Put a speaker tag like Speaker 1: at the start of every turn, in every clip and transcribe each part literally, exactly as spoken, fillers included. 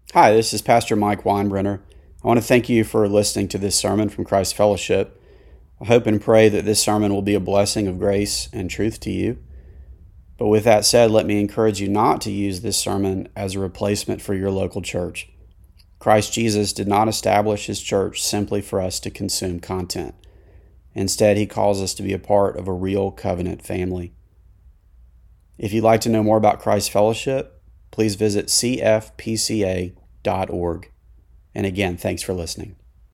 Speaker 1: Hi, this is Pastor Mike Weinbrenner. I want to thank you for listening to this sermon from Christ Fellowship. I hope and pray that this sermon will be a blessing of grace and truth to you. But with that said, let me encourage you not to use this sermon as a replacement for your local church. Christ Jesus did not establish his church simply for us to consume content. Instead, he calls us to be a part of a real covenant family. If you'd like to know more about Christ Fellowship, please visit c f p c a dot org. And again, thanks for listening.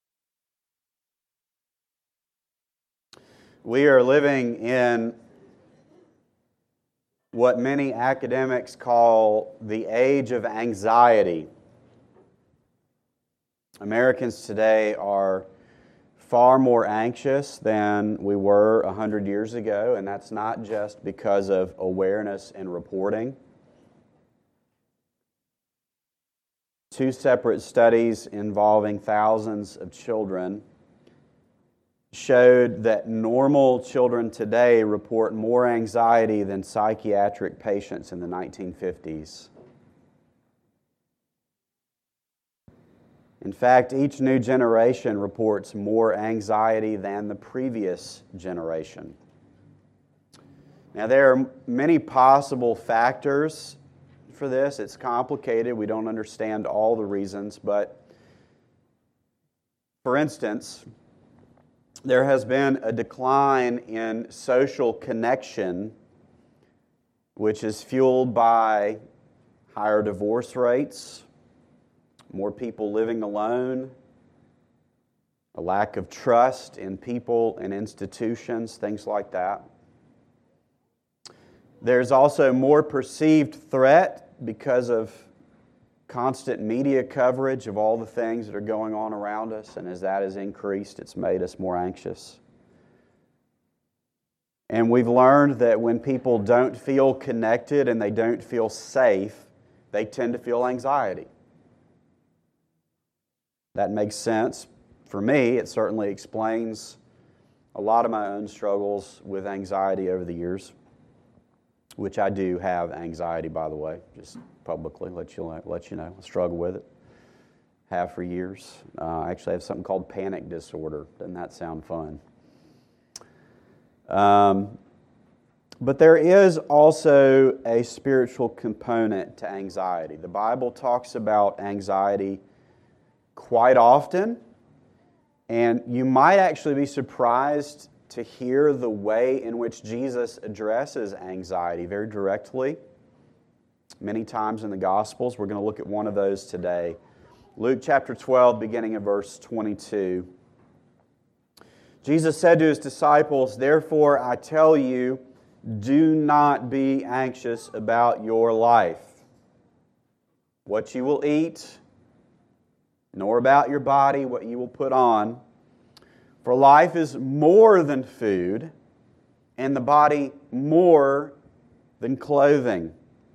Speaker 1: We are living in what many academics call the age of anxiety. Americans today are far more anxious than we were one hundred years ago, and that's not just because of awareness and reporting. Two separate studies involving thousands of children showed that normal children today report more anxiety than psychiatric patients in the nineteen fifties. In fact, each new generation reports more anxiety than the previous generation. Now, there are many possible factors for this. It's complicated. We don't understand all the reasons, but for instance, there has been a decline in social connection, which is fueled by higher divorce rates, more people living alone, a lack of trust in people and institutions, things like that. There's also more perceived threat because of constant media coverage of all the things that are going on around us, and as that has increased, it's made us more anxious. And we've learned that when people don't feel connected and they don't feel safe, they tend to feel anxiety. That makes sense. For me, it certainly explains a lot of my own struggles with anxiety over the years, which I do have anxiety, by the way, just publicly let you let you know. I struggle with it, have for years. Uh, I actually have something called panic disorder. Doesn't that sound fun? Um, but there is also a spiritual component to anxiety. The Bible talks about anxiety quite often, and you might actually be surprised to hear the way in which Jesus addresses anxiety very directly. Many times in the Gospels. We're going to look at one of those today. Luke chapter twelve, beginning in verse twenty-two. Jesus said to his disciples, "Therefore I tell you, do not be anxious about your life, what you will eat, nor about your body, what you will put on. For life is more than food, and the body more than clothing."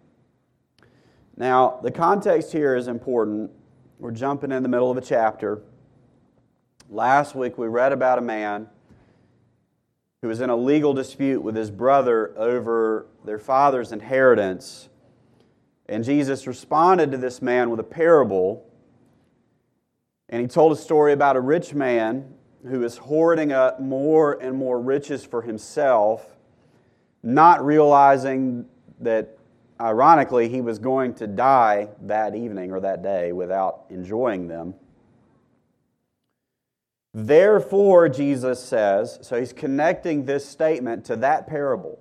Speaker 1: Now, the context here is important. We're jumping in the middle of a chapter. Last week we read about a man who was in a legal dispute with his brother over their father's inheritance. And Jesus responded to this man with a parable. And he told a story about a rich man who is hoarding up more and more riches for himself, not realizing that, ironically, he was going to die that evening or that day without enjoying them. Therefore, Jesus says, so he's connecting this statement to that parable.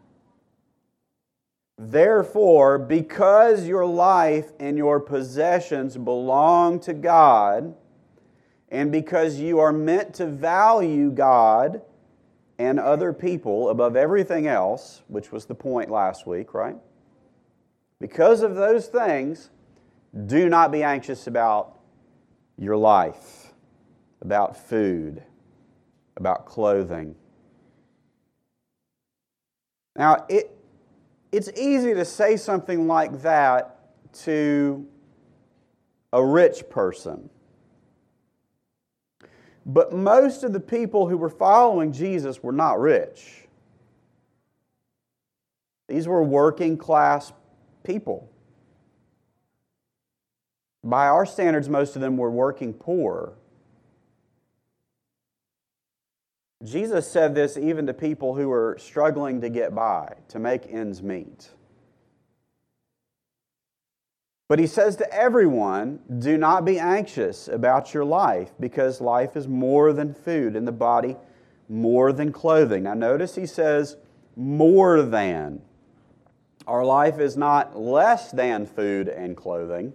Speaker 1: Therefore, because your life and your possessions belong to God, and because you are meant to value God and other people above everything else, which was the point last week, right? Because of those things, do not be anxious about your life, about food, about clothing. Now, it, it's easy to say something like that to a rich person. But most of the people who were following Jesus were not rich. These were working class people. By our standards, most of them were working poor. Jesus said this even to people who were struggling to get by, to make ends meet. But he says to everyone, do not be anxious about your life, because life is more than food, and the body more than clothing. Now notice he says more than. Our life is not less than food and clothing.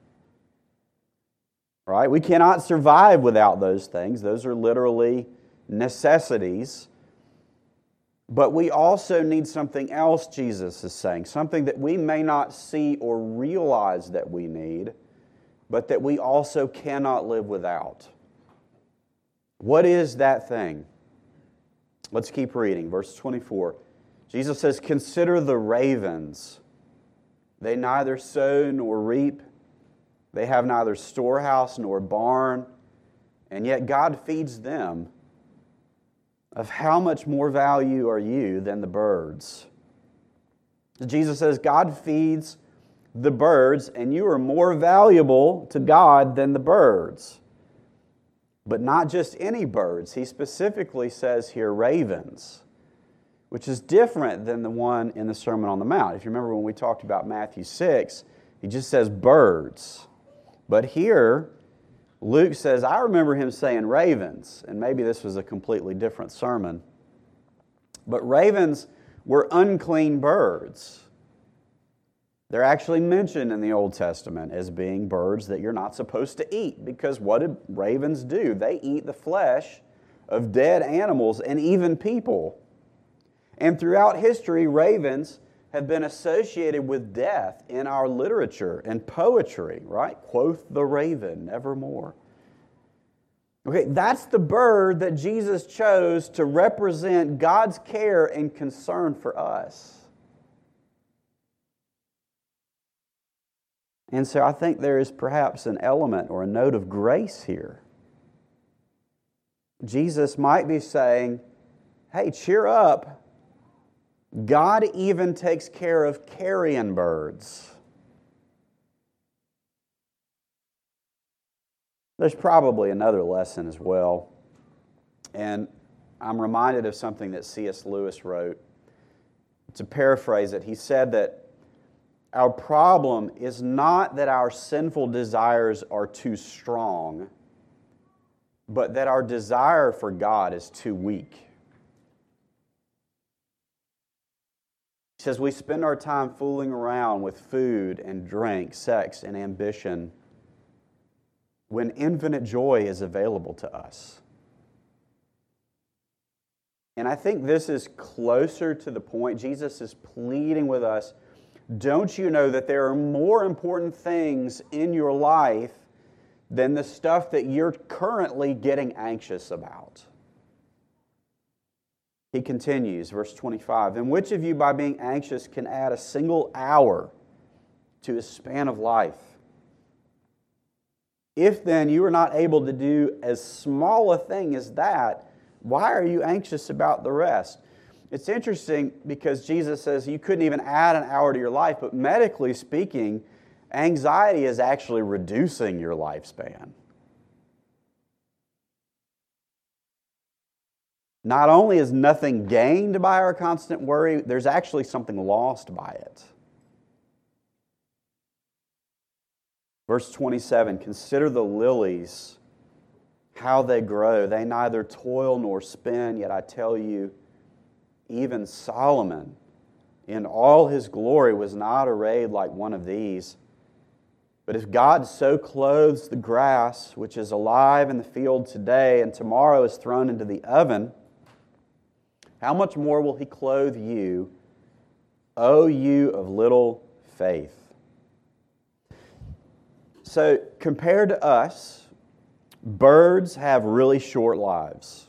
Speaker 1: Right? We cannot survive without those things. Those are literally necessities. But we also need something else, Jesus is saying, something that we may not see or realize that we need, but that we also cannot live without. What is that thing? Let's keep reading. Verse twenty-four. Jesus says, consider the ravens. They neither sow nor reap. They have neither storehouse nor barn, and yet God feeds them. Of how much more value are you than the birds? Jesus says God feeds the birds, and you are more valuable to God than the birds. But not just any birds. He specifically says here ravens, which is different than the one in the Sermon on the Mount. If you remember when we talked about Matthew six, he just says birds. But here, Luke says, I remember him saying ravens, and maybe this was a completely different sermon. But ravens were unclean birds. They're actually mentioned in the Old Testament as being birds that you're not supposed to eat, because what did ravens do? They eat the flesh of dead animals and even people. And throughout history, ravens have been associated with death in our literature and poetry, right? Quoth the raven, nevermore. Okay, that's the bird that Jesus chose to represent God's care and concern for us. And so I think there is perhaps an element or a note of grace here. Jesus might be saying, hey, cheer up. God even takes care of carrion birds. There's probably another lesson as well. And I'm reminded of something that C S Lewis wrote. To paraphrase it, he said that our problem is not that our sinful desires are too strong, but that our desire for God is too weak. He says we spend our time fooling around with food and drink, sex and ambition, when infinite joy is available to us. And I think this is closer to the point. Jesus is pleading with us, don't you know that there are more important things in your life than the stuff that you're currently getting anxious about? He continues, verse twenty-five, and which of you by being anxious can add a single hour to his span of life? If then you are not able to do as small a thing as that, why are you anxious about the rest? It's interesting because Jesus says you couldn't even add an hour to your life, but medically speaking, anxiety is actually reducing your lifespan. Not only is nothing gained by our constant worry, there's actually something lost by it. Verse twenty-seven, consider the lilies, how they grow. They neither toil nor spin, yet I tell you, even Solomon in all his glory was not arrayed like one of these. But if God so clothes the grass, which is alive in the field today and tomorrow is thrown into the oven, how much more will He clothe you, O you of little faith? So, compared to us, birds have really short lives.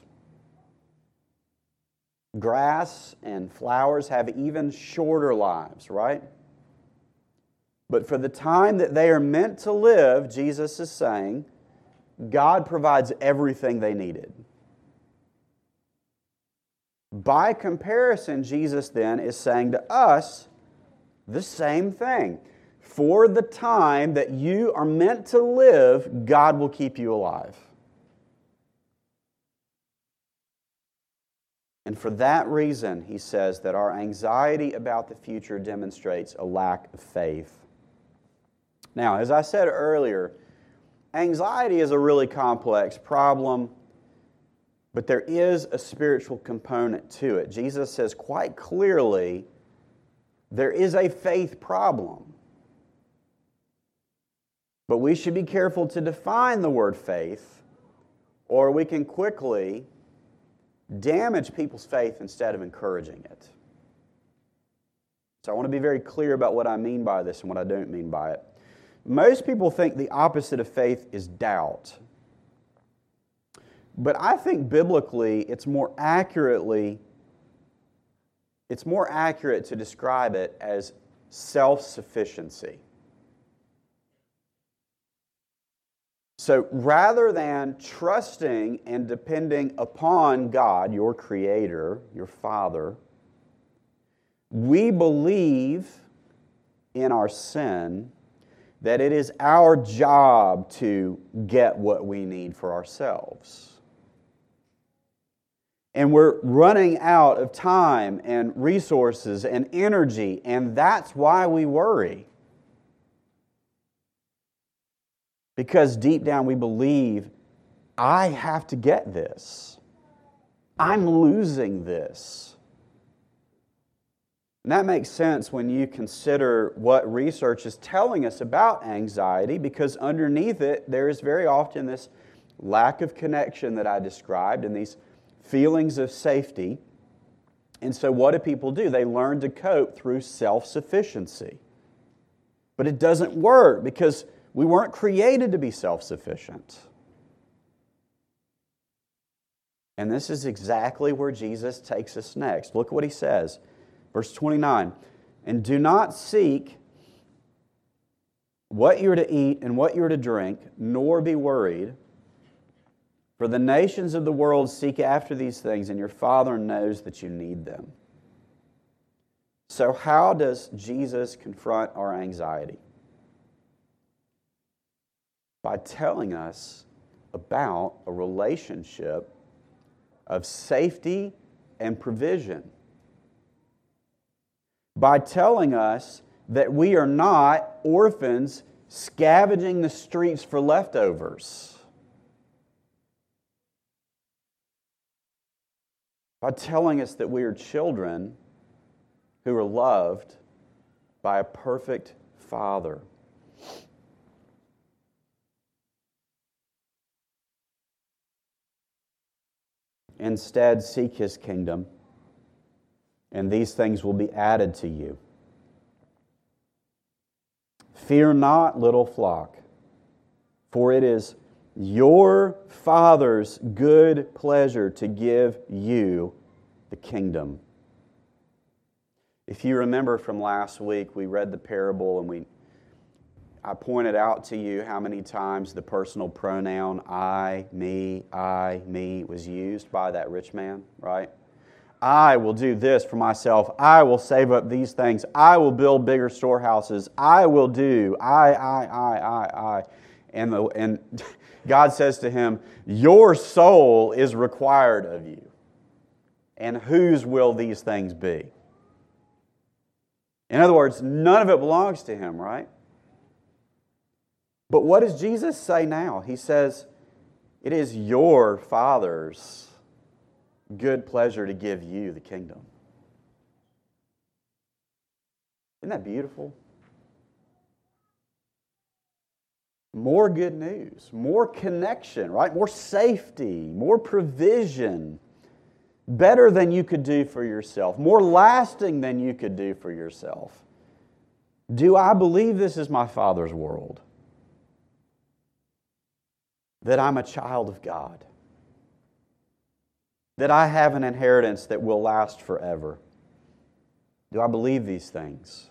Speaker 1: Grass and flowers have even shorter lives, right? But for the time that they are meant to live, Jesus is saying, God provides everything they needed. By comparison, Jesus then is saying to us the same thing. for the time that you are meant to live, God will keep you alive. And for that reason, he says that our anxiety about the future demonstrates a lack of faith. Now, as I said earlier, anxiety is a really complex problem, but there is a spiritual component to it. Jesus says quite clearly, there is a faith problem. But we should be careful to define the word faith, or we can quickly damage people's faith instead of encouraging it. So I want to be very clear about what I mean by this and what I don't mean by it. Most people think the opposite of faith is doubt. But I think biblically it's more accurately it's more accurate to describe it as self-sufficiency. So rather than trusting and depending upon God, your Creator, your Father, we believe in our sin that it is our job to get what we need for ourselves. And we're running out of time and resources and energy, and that's why we worry. Because deep down we believe, I have to get this. I'm losing this. And that makes sense when you consider what research is telling us about anxiety, because underneath it, there is very often this lack of connection that I described and these feelings of safety. And so what do people do? They learn to cope through self-sufficiency. But it doesn't work because we weren't created to be self-sufficient. And this is exactly where Jesus takes us next. Look what he says. Verse twenty-nine, and do not seek what you're to eat and what you're to drink, nor be worried. For the nations of the world seek after these things, and your Father knows that you need them. So how does Jesus confront our anxiety? By telling us about a relationship of safety and provision. By telling us that we are not orphans scavenging the streets for leftovers. By telling us that we are children who are loved by a perfect Father. Instead, seek His kingdom, and these things will be added to you. Fear not, little flock, for it is your Father's good pleasure to give you the kingdom. If you remember from last week, we read the parable and we I pointed out to you how many times the personal pronoun I, me, I, me was used by that rich man, right? I will do this for myself. I will save up these things. I will build bigger storehouses. I will do. I, I, I, I, I. And, the, and God says to him, your soul is required of you. And whose will these things be? In other words, none of it belongs to him, right? But what does Jesus say now? He says, it is your Father's good pleasure to give you the kingdom. Isn't that beautiful? More good news, more connection, right? More safety, more provision. Better than you could do for yourself. More lasting than you could do for yourself. Do I believe this is my Father's world? That I'm a child of God. That I have an inheritance that will last forever. Do I believe these things?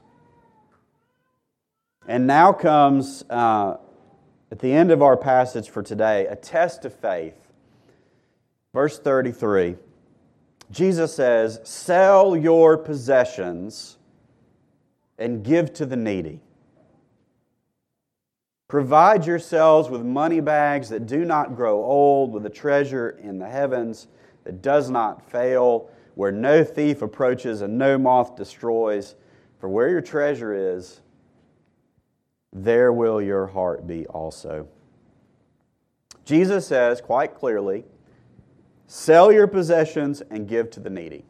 Speaker 1: And now comes, uh, at the end of our passage for today, a test of faith. Verse thirty-three. Jesus says, sell your possessions and give to the needy. Provide yourselves with money bags that do not grow old, with a treasure in the heavens that does not fail, where no thief approaches and no moth destroys. For where your treasure is, there will your heart be also. Jesus says quite clearly, sell your possessions and give to the needy.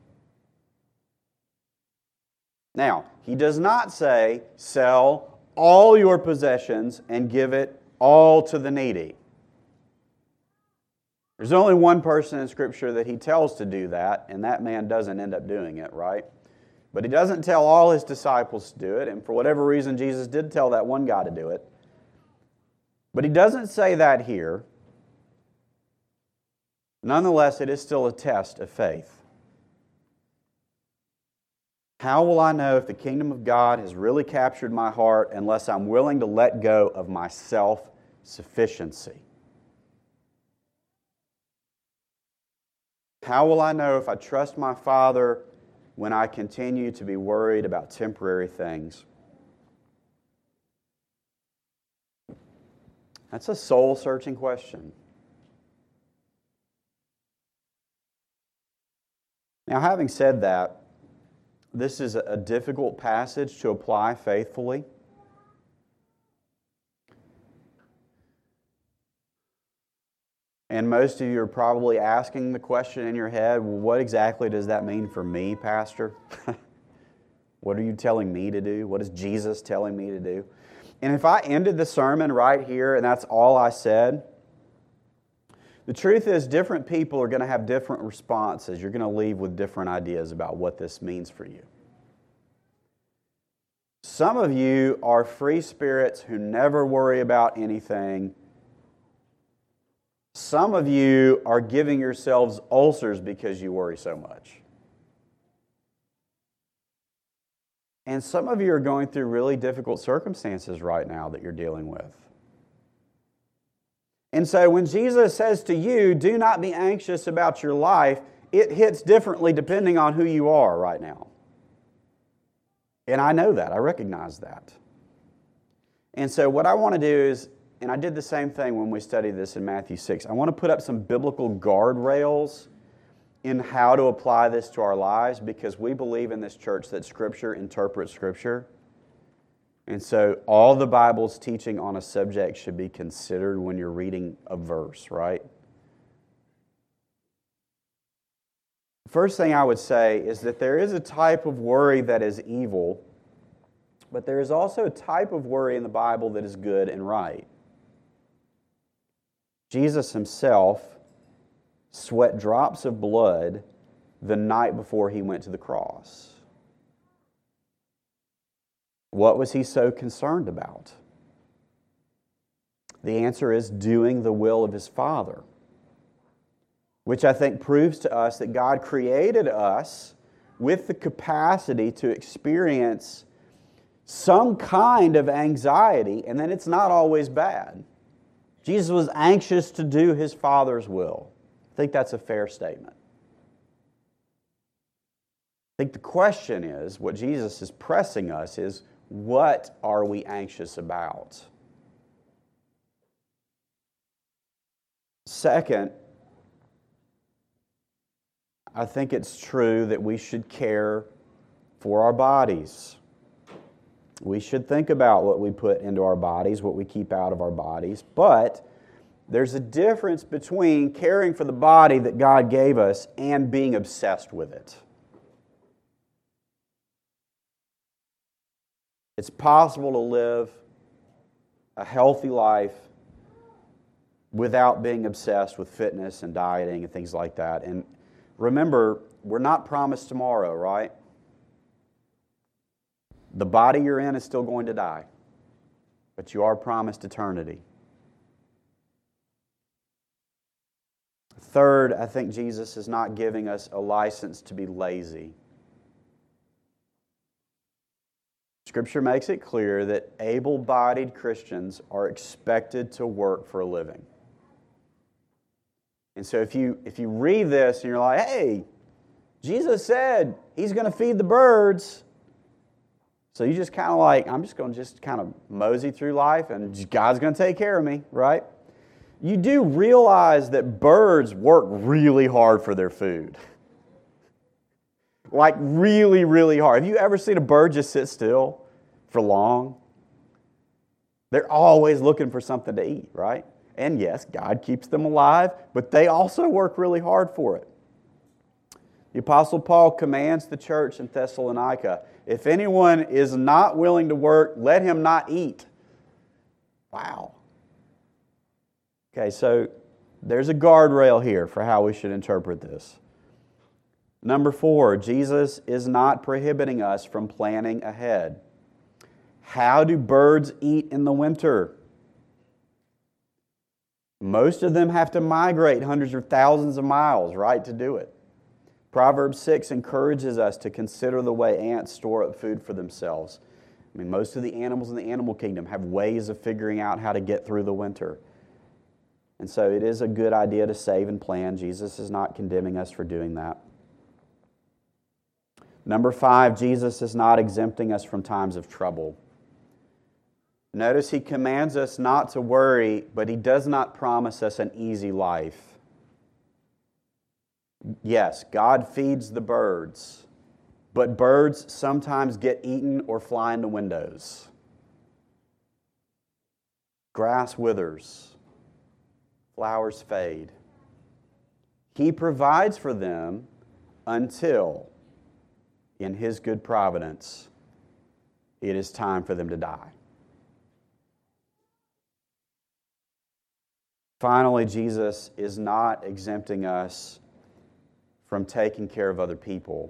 Speaker 1: Now, he does not say, sell all your possessions and give it all to the needy. There's only one person in Scripture that he tells to do that, and that man doesn't end up doing it, right? But he doesn't tell all his disciples to do it, and for whatever reason, Jesus did tell that one guy to do it. But he doesn't say that here. Nonetheless, it is still a test of faith. How will I know if the kingdom of God has really captured my heart unless I'm willing to let go of my self-sufficiency? How will I know if I trust my Father when I continue to be worried about temporary things? That's a soul-searching question. Now, having said that, this is a difficult passage to apply faithfully. And most of you are probably asking the question in your head, well, what exactly does that mean for me, Pastor? What are you telling me to do? What is Jesus telling me to do? And if I ended the sermon right here and that's all I said, the truth is different people are going to have different responses. You're going to leave with different ideas about what this means for you. Some of you are free spirits who never worry about anything. Some of you are giving yourselves ulcers because you worry so much. And some of you are going through really difficult circumstances right now that you're dealing with. And so when Jesus says to you, do not be anxious about your life, it hits differently depending on who you are right now. And I know that. I recognize that. And so what I want to do is, and I did the same thing when we studied this in Matthew six, I want to put up some biblical guardrails in how to apply this to our lives because we believe in this church that Scripture interprets Scripture. And so all the Bible's teaching on a subject should be considered when you're reading a verse, right? First thing I would say is that there is a type of worry that is evil, but there is also a type of worry in the Bible that is good and right. Jesus himself sweat drops of blood the night before he went to the cross. What was he so concerned about? The answer is doing the will of his Father, which I think proves to us that God created us with the capacity to experience some kind of anxiety, and then it's not always bad. Jesus was anxious to do his Father's will. I think that's a fair statement. I think the question is, what Jesus is pressing us is, what are we anxious about? Second, I think it's true that we should care for our bodies. We should think about what we put into our bodies, what we keep out of our bodies. But there's a difference between caring for the body that God gave us and being obsessed with it. It's possible to live a healthy life without being obsessed with fitness and dieting and things like that. And remember, we're not promised tomorrow, right? The body you're in is still going to die, but you are promised eternity. Third, I think Jesus is not giving us a license to be lazy. Scripture makes it clear that able-bodied Christians are expected to work for a living. And so if you, if you read this and you're like, hey, Jesus said he's going to feed the birds, So you just kind of like, I'm just going to just kind of mosey through life and God's going to take care of me, right? You do realize that birds work really hard for their food. Like really, really hard. Have you ever seen a bird just sit still for long? They're always looking for something to eat, right? And yes, God keeps them alive, but they also work really hard for it. The Apostle Paul commands the church in Thessalonica, if anyone is not willing to work, let him not eat. Wow. Okay, so there's a guardrail here for how we should interpret this. Number four, Jesus is not prohibiting us from planning ahead. How do birds eat in the winter? Most of them have to migrate hundreds or thousands of miles, right, to do it. Proverbs six encourages us to consider the way ants store up food for themselves. I mean, most of the animals in the animal kingdom have ways of figuring out how to get through the winter. And so it is a good idea to save and plan. Jesus is not condemning us for doing that. Number five, Jesus is not exempting us from times of trouble. Notice He commands us not to worry, but He does not promise us an easy life. Yes, God feeds the birds, but birds sometimes get eaten or fly into windows. Grass withers, flowers fade. He provides for them until, in His good providence, it is time for them to die. Finally, Jesus is not exempting us from taking care of other people.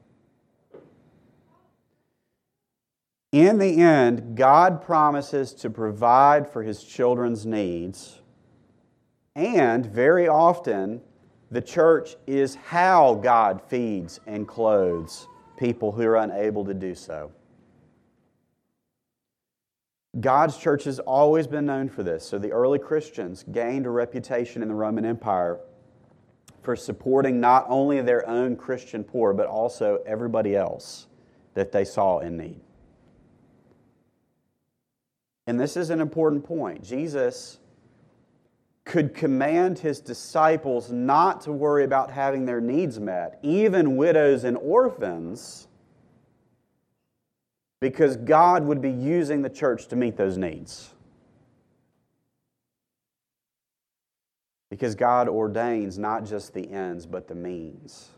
Speaker 1: In the end, God promises to provide for His children's needs, and very often, the church is how God feeds and clothes people who are unable to do so. God's church has always been known for this. So the early Christians gained a reputation in the Roman Empire for supporting not only their own Christian poor, but also everybody else that they saw in need. And this is an important point. Jesus could command His disciples not to worry about having their needs met, even widows and orphans, because God would be using the church to meet those needs. Because God ordains not just the ends, but the means.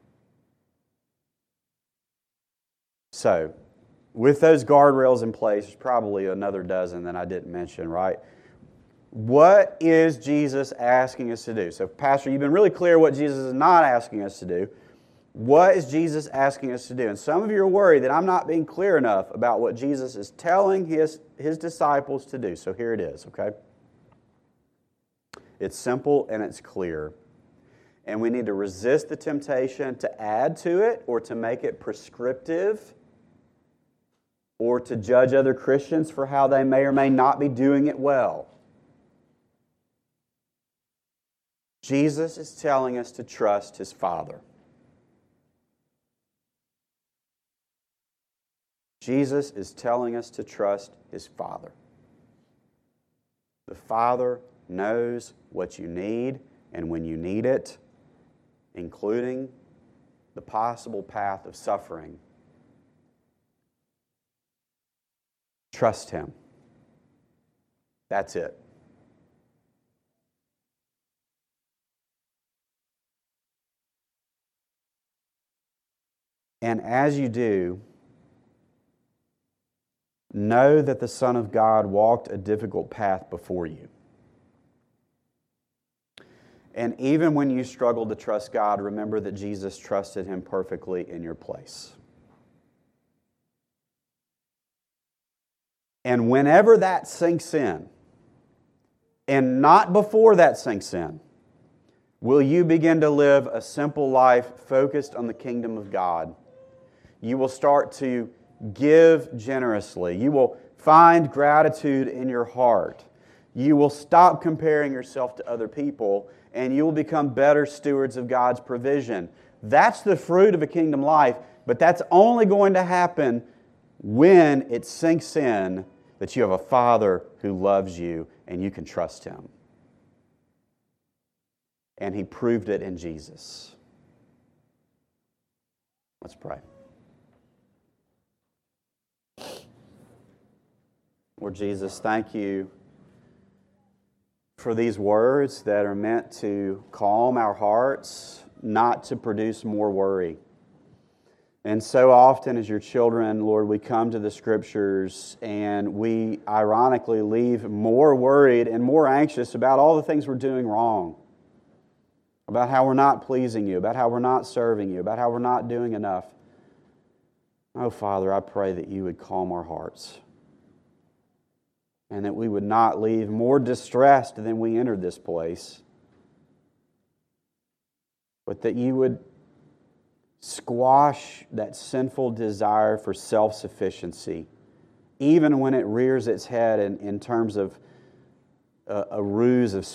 Speaker 1: So, with those guardrails in place, there's probably another dozen that I didn't mention, right? What is Jesus asking us to do? So, Pastor, you've been really clear what Jesus is not asking us to do. What is Jesus asking us to do? And some of you are worried that I'm not being clear enough about what Jesus is telling His, his disciples to do. So here it is, okay? It's simple and it's clear. And we need to resist the temptation to add to it or to make it prescriptive or to judge other Christians for how they may or may not be doing it well. Jesus is telling us to trust His Father. Jesus is telling us to trust His Father. The Father knows what you need and when you need it, including the possible path of suffering. Trust Him. That's it. And as you do, know that the Son of God walked a difficult path before you. And even when you struggle to trust God, remember that Jesus trusted Him perfectly in your place. And whenever that sinks in, and not before that sinks in, will you begin to live a simple life focused on the kingdom of God. You will start to give generously. You will find gratitude in your heart. You will stop comparing yourself to other people, and you will become better stewards of God's provision. That's the fruit of a kingdom life, but that's only going to happen when it sinks in that you have a Father who loves you and you can trust Him. And He proved it in Jesus. Let's pray. Lord Jesus, thank You for these words that are meant to calm our hearts, not to produce more worry. And so often as Your children, Lord, we come to the Scriptures and we ironically leave more worried and more anxious about all the things we're doing wrong, about how we're not pleasing You, about how we're not serving You, about how we're not doing enough. Oh, Father, I pray that You would calm our hearts and that we would not leave more distressed than we entered this place, but that You would squash that sinful desire for self-sufficiency, even when it rears its head in, in terms of a, a ruse of